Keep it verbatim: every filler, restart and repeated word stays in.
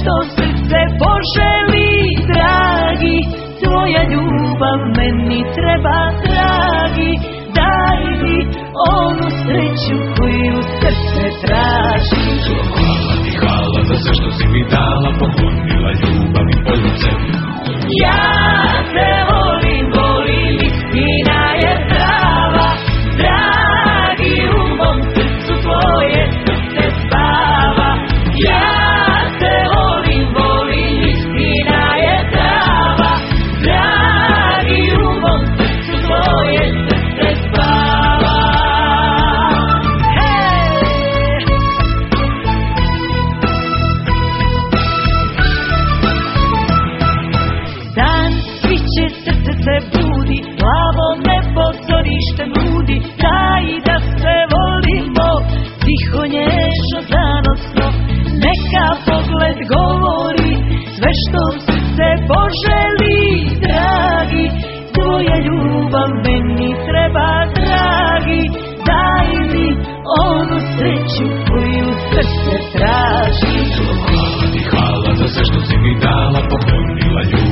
što srce poželi, dragi, tvoja ljubav meni treba, dragi, daj mi onu sreću koju srce traži. Hvala ti, hvala za sve što si mi dala, poklonila ljubav i poljuce. Ja te volim, volim, istina je prava, dragi, u mom srcu tvoje srce spava. Ja te volim, volim, istina je prava, dragi, u mom srcu tvoje srce spava. Hej! Dan sviće, srce se budi, plavo nebo, zorište nudi, daj da se volimo, tiho, nježno, zanosno, neka pogled govori sve što srce poželi, dragi, tvoja ljubav meni treba, dragi, daj mi onu sreću koju srce traži. Hvala ti, hvala za sve što si mi dala, poklonila ljubav